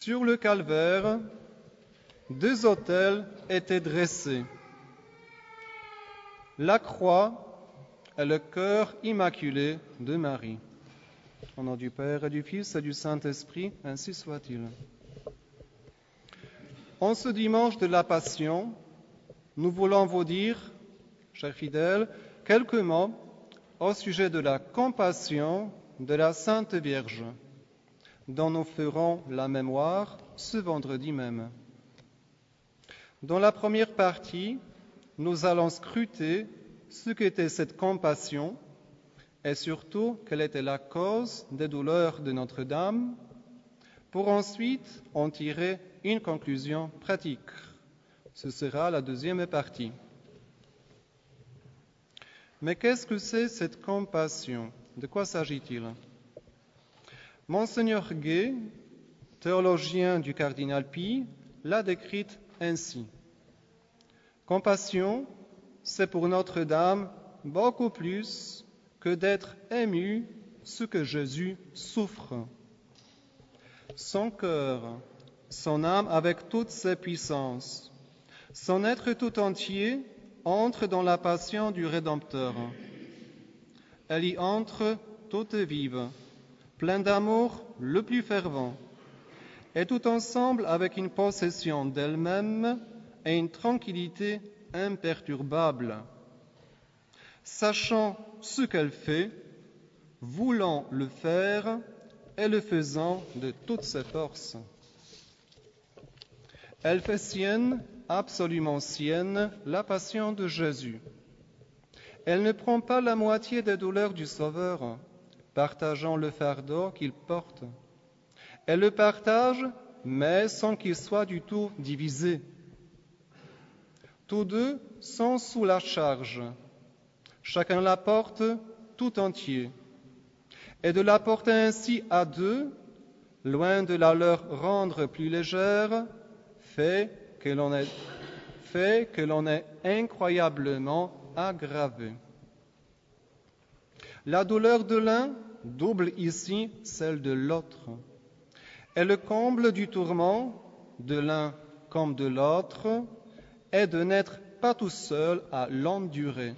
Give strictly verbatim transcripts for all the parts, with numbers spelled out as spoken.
Sur le calvaire, deux autels étaient dressés. La croix et le cœur immaculé de Marie. Au nom du Père et du Fils et du Saint-Esprit, ainsi soit-il. En ce dimanche de la Passion, nous voulons vous dire, chers fidèles, quelques mots au sujet de la compassion de la Sainte Vierge, dont nous ferons la mémoire ce vendredi même. Dans la première partie, nous allons scruter ce qu'était cette compassion et surtout quelle était la cause des douleurs de Notre-Dame, pour ensuite en tirer une conclusion pratique. Ce sera la deuxième partie. Mais qu'est-ce que c'est cette compassion? De quoi s'agit-il? Monseigneur Gay, théologien du cardinal Pie, l'a décrite ainsi. Compassion, c'est pour Notre-Dame beaucoup plus que d'être ému ce que Jésus souffre. Son cœur, son âme avec toutes ses puissances, son être tout entier entre dans la passion du Rédempteur. Elle y entre toute vive, pleine d'amour le plus fervent, et tout ensemble avec une possession d'elle-même et une tranquillité imperturbable, sachant ce qu'elle fait, voulant le faire et le faisant de toutes ses forces. Elle fait sienne, absolument sienne, la passion de Jésus. Elle ne prend pas la moitié des douleurs du Sauveur, partageant le fardeau qu'il porte. Elle le partage, mais sans qu'il soit du tout divisé. Tous deux sont sous la charge. Chacun la porte tout entier. Et de la porter ainsi à deux, loin de la leur rendre plus légère, fait que l'on est, fait que l'on est incroyablement aggravé. La douleur de l'un double ici celle de l'autre. Et le comble du tourment, de l'un comme de l'autre, est de n'être pas tout seul à l'endurer.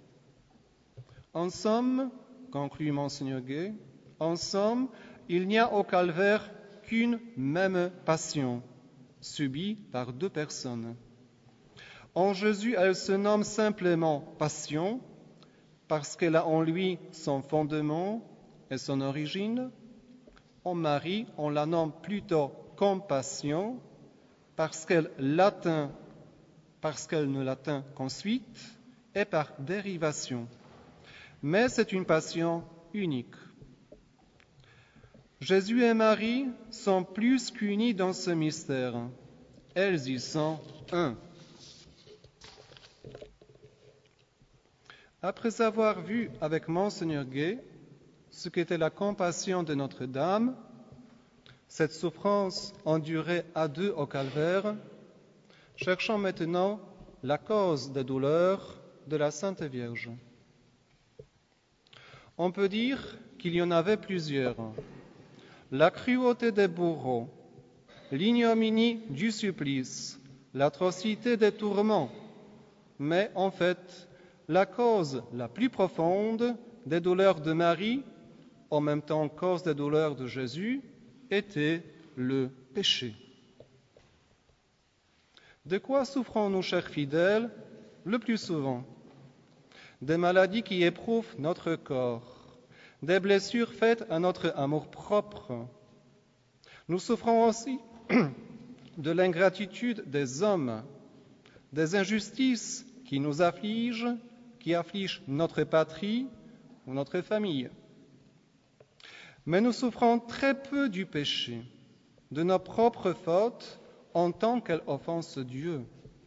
En somme, conclut Monseigneur Gay, en somme, il n'y a au calvaire qu'une même passion, subie par deux personnes. En Jésus, elle se nomme simplement passion, parce qu'elle a en lui son fondement et son origine. En Marie, on la nomme plutôt compassion, parce qu'elle l'atteint, parce qu'elle ne l'atteint qu'ensuite, et par dérivation. Mais c'est une passion unique. Jésus et Marie sont plus qu'unis dans ce mystère. Elles y sont un. Après avoir vu avec Monseigneur Gay ce qu'était la compassion de Notre-Dame, cette souffrance endurée à deux au calvaire, cherchons maintenant la cause des douleurs de la Sainte Vierge. On peut dire qu'il y en avait plusieurs. La cruauté des bourreaux, l'ignominie du supplice, l'atrocité des tourments, mais en fait, la cause la plus profonde des douleurs de Marie, en même temps cause des douleurs de Jésus, était le péché. De quoi souffrons-nous, chers fidèles, le plus souvent? Des maladies qui éprouvent notre corps, des blessures faites à notre amour-propre. Nous souffrons aussi de l'ingratitude des hommes, des injustices qui nous affligent, qui affligent notre patrie ou notre famille. Mais nous souffrons très peu du péché, de nos propres fautes en tant qu'elles offensent Dieu.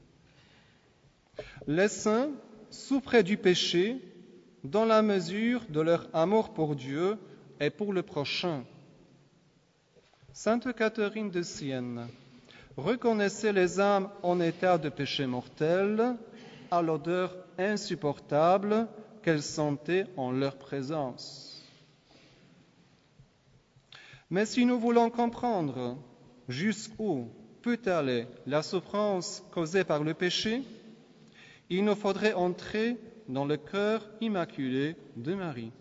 Les saints souffraient du péché dans la mesure de leur amour pour Dieu et pour le prochain. Sainte Catherine de Sienne reconnaissait les âmes en état de péché mortel à l'odeur insupportable qu'elles sentaient en leur présence. Mais si nous voulons comprendre jusqu'où peut aller la souffrance causée par le péché, il nous faudrait entrer dans le cœur immaculé de Marie.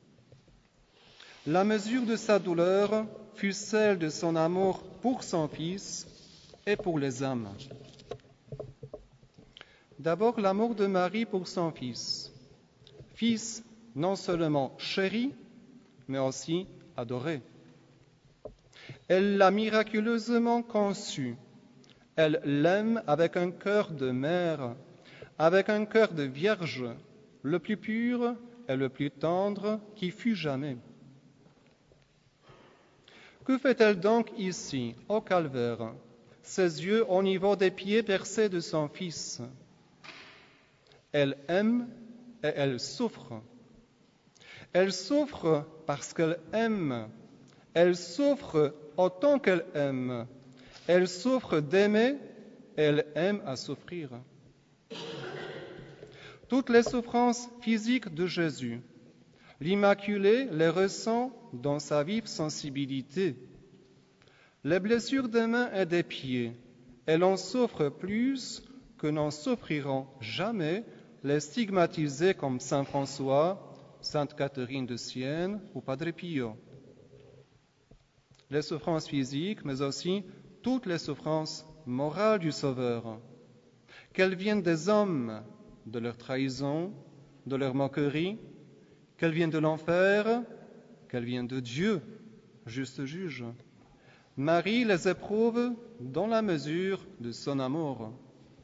La mesure de sa douleur fut celle de son amour pour son Fils et pour les âmes. D'abord, l'amour de Marie pour son Fils. Fils non seulement chéri, mais aussi adoré. Elle l'a miraculeusement conçu. Elle l'aime avec un cœur de mère, avec un cœur de vierge, le plus pur et le plus tendre qui fut jamais. Que fait-elle donc ici, au calvaire, ses yeux au niveau des pieds percés de son Fils? Elle aime et elle souffre. Elle souffre parce qu'elle aime. Elle souffre autant qu'elle aime. Elle souffre d'aimer, elle aime à souffrir. Toutes les souffrances physiques de Jésus, l'Immaculée les ressent dans sa vive sensibilité. Les blessures des mains et des pieds, elle en souffre plus que n'en souffriront jamais les stigmatisés comme Saint François, Sainte Catherine de Sienne ou Padre Pio. Les souffrances physiques, mais aussi toutes les souffrances morales du Sauveur, qu'elles viennent des hommes, de leur trahison, de leur moquerie, qu'elles viennent de l'enfer, qu'elles viennent de Dieu, juste juge. Marie les éprouve dans la mesure de son amour.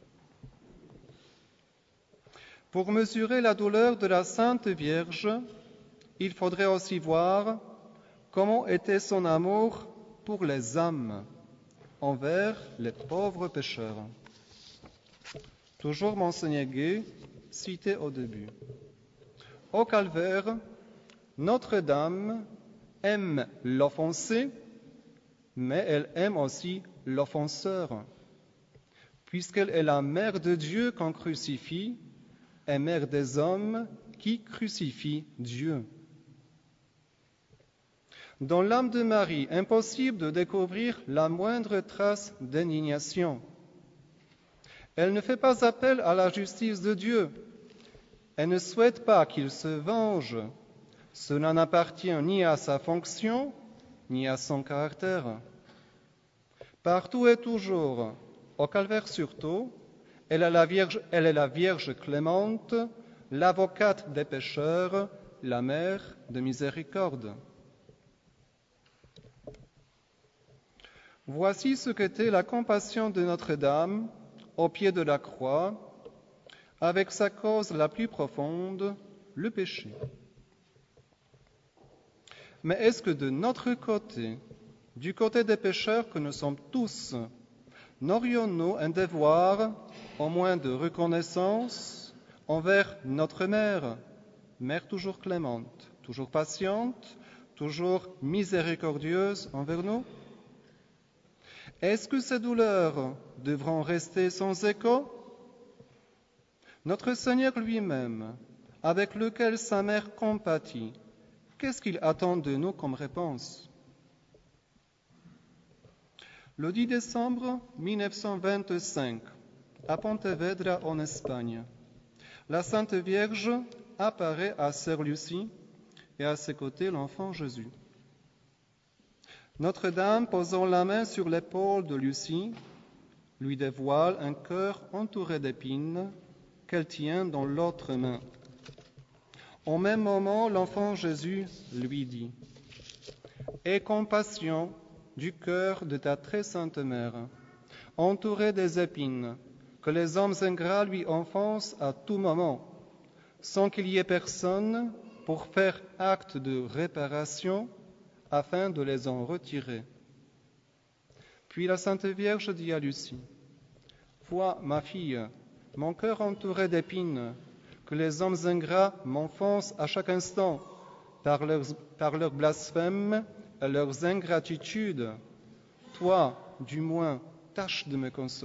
Pour mesurer la douleur de la Sainte Vierge, il faudrait aussi voir comment était son amour pour les âmes, envers les pauvres pécheurs. Toujours Monseigneur Gué, cité au début. Au calvaire, Notre-Dame aime l'offensé, mais elle aime aussi l'offenseur, puisqu'elle est la mère de Dieu qu'on crucifie et mère des hommes qui crucifient Dieu. Dans l'âme de Marie, impossible de découvrir la moindre trace d'indignation. Elle ne fait pas appel à la justice de Dieu. Elle ne souhaite pas qu'il se venge. Cela n'appartient ni à sa fonction, ni à son caractère. Partout et toujours, au calvaire surtout, elle est la Vierge, elle est la Vierge clémente, l'avocate des pécheurs, la mère de miséricorde. Voici ce qu'était la compassion de Notre-Dame au pied de la croix, avec sa cause la plus profonde, le péché. Mais est-ce que de notre côté, du côté des pécheurs que nous sommes tous, n'aurions-nous un devoir, au moins de reconnaissance, envers notre mère, mère toujours clémente, toujours patiente, toujours miséricordieuse envers nous? Est-ce que ces douleurs devront rester sans écho? Notre Seigneur lui-même, avec lequel sa mère compatit, qu'est-ce qu'il attend de nous comme réponse? Le dix décembre mille neuf cent vingt-cinq, à Pontevedra en Espagne, la Sainte Vierge apparaît à Sœur Lucie et à ses côtés l'enfant Jésus. Notre-Dame, posant la main sur l'épaule de Lucie, lui dévoile un cœur entouré d'épines qu'elle tient dans l'autre main. Au même moment, l'enfant Jésus lui dit « Aie compassion du cœur de ta très sainte mère, entourée des épines, que les hommes ingrats lui enfoncent à tout moment, sans qu'il y ait personne pour faire acte de réparation afin de les en retirer. » Puis la Sainte Vierge dit à Lucie, « Vois, ma fille, mon cœur entouré d'épines, que les hommes ingrats m'enfoncent à chaque instant par leurs, par leurs blasphèmes et leurs ingratitudes. Toi, du moins, tâche de me consoler. »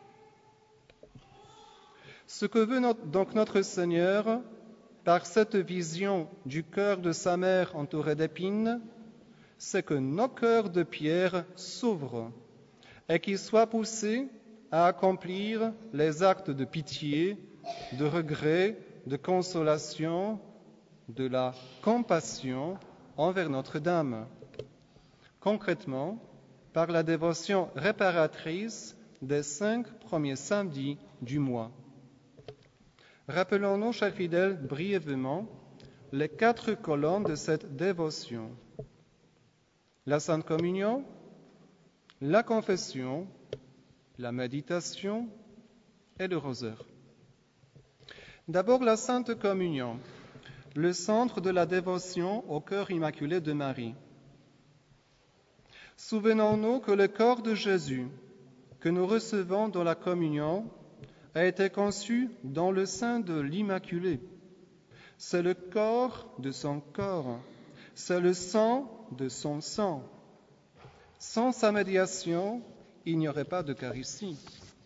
Ce que veut notre, donc notre Seigneur, par cette vision du cœur de sa mère entourée d'épines, c'est que nos cœurs de pierre s'ouvrent et qu'ils soient poussés à accomplir les actes de pitié, de regret, de consolation, de la compassion envers Notre-Dame. Concrètement, par la dévotion réparatrice des cinq premiers samedis du mois. Rappelons-nous, chers fidèles, brièvement les quatre colonnes de cette dévotion. La Sainte Communion, la confession, la méditation et le rosaire. D'abord, la Sainte Communion, le centre de la dévotion au cœur immaculé de Marie. Souvenons-nous que le corps de Jésus, que nous recevons dans la communion, a été conçu dans le sein de l'Immaculée. C'est le corps de son corps, c'est le sang de son sang. Sans sa médiation, il n'y aurait pas d'Eucharistie.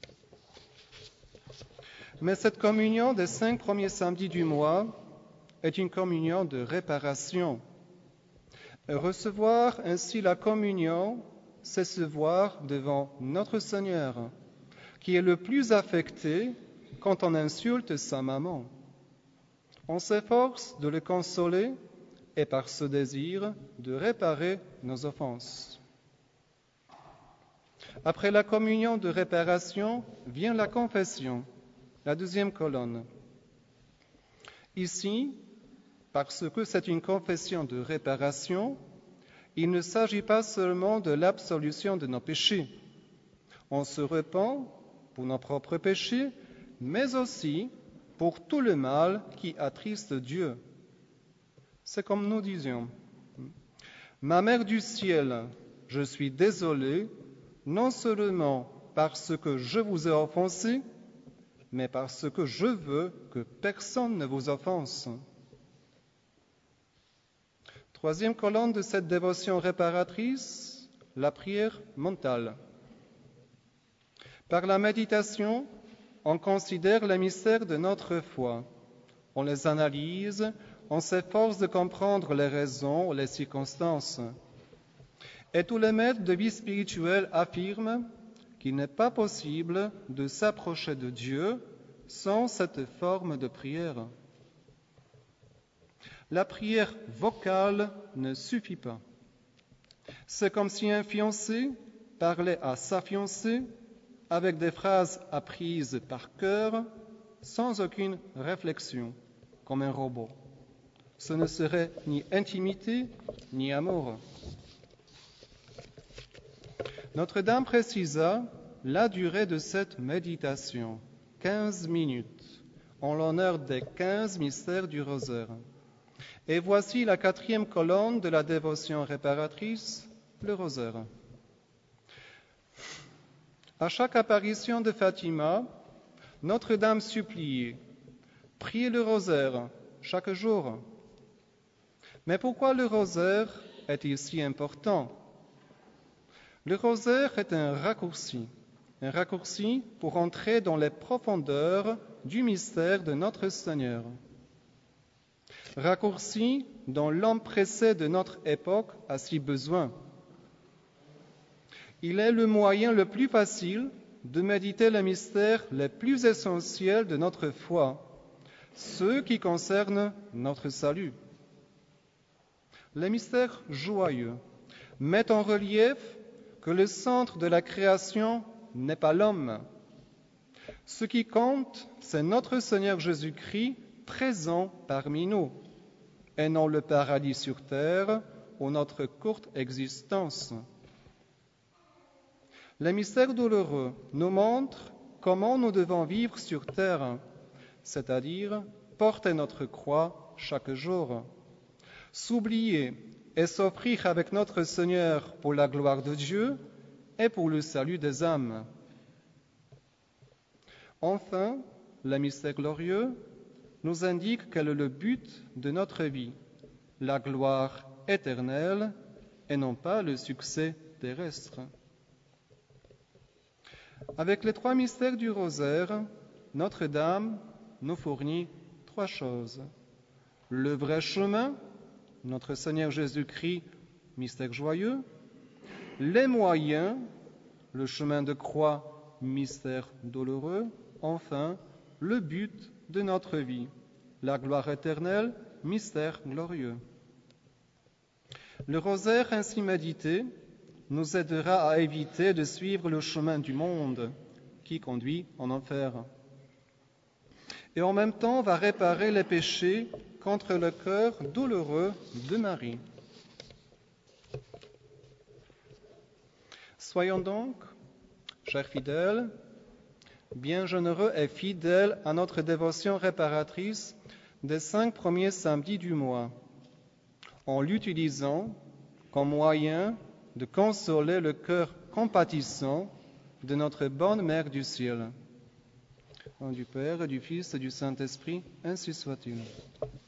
Mais cette communion des cinq premiers samedis du mois est une communion de réparation. Et recevoir ainsi la communion, c'est se voir devant notre Seigneur, qui est le plus affecté quand on insulte sa maman. On s'efforce de le consoler et par ce désir de réparer nos offenses. Après la communion de réparation vient la confession, la deuxième colonne. Ici, parce que c'est une confession de réparation, il ne s'agit pas seulement de l'absolution de nos péchés. On se repent pour nos propres péchés, mais aussi pour tout le mal qui attriste Dieu. C'est comme nous disions, « Ma Mère du ciel, je suis désolé, non seulement parce que je vous ai offensé, mais parce que je veux que personne ne vous offense. » Troisième colonne de cette dévotion réparatrice, la prière mentale. Par la méditation, on considère les mystères de notre foi. On les analyse, on s'efforce de comprendre les raisons ou les circonstances. Et tous les maîtres de vie spirituelle affirment qu'il n'est pas possible de s'approcher de Dieu sans cette forme de prière. La prière vocale ne suffit pas. C'est comme si un fiancé parlait à sa fiancée avec des phrases apprises par cœur, sans aucune réflexion, comme un robot. Ce ne serait ni intimité, ni amour. Notre-Dame précisa la durée de cette méditation, quinze minutes, en l'honneur des quinze mystères du rosaire. Et voici la quatrième colonne de la dévotion réparatrice, le rosaire. À chaque apparition de Fatima, Notre-Dame suppliait, priez le rosaire chaque jour. Mais pourquoi le rosaire est-il si important? Le rosaire est un raccourci, un raccourci pour entrer dans les profondeurs du mystère de notre Seigneur. Raccourci dont l'homme pressé de notre époque a si besoin. Il est le moyen le plus facile de méditer les mystères les plus essentiels de notre foi, ceux qui concernent notre salut. Les mystères joyeux mettent en relief que le centre de la création n'est pas l'homme. Ce qui compte, c'est notre Seigneur Jésus-Christ présent parmi nous, et non le paradis sur terre ou notre courte existence. Les mystères douloureux nous montrent comment nous devons vivre sur terre, c'est-à-dire porter notre croix chaque jour, s'oublier et s'offrir avec notre Seigneur pour la gloire de Dieu et pour le salut des âmes. Enfin, les mystères glorieux nous indiquent quel est le but de notre vie, la gloire éternelle et non pas le succès terrestre. Avec les trois mystères du rosaire, Notre-Dame nous fournit trois choses. Le vrai chemin, notre Seigneur Jésus-Christ mystère joyeux. Les moyens, le chemin de croix, mystère douloureux. Enfin, le but de notre vie, la gloire éternelle, mystère glorieux. Le rosaire ainsi médité nous aidera à éviter de suivre le chemin du monde qui conduit en enfer. Et en même temps va réparer les péchés contre le cœur douloureux de Marie. Soyons donc, chers fidèles, bien généreux et fidèles à notre dévotion réparatrice des cinq premiers samedis du mois, en l'utilisant comme moyen de consoler le cœur compatissant de notre bonne Mère du ciel. Au nom du Père, et du Fils et du Saint-Esprit, ainsi soit-il.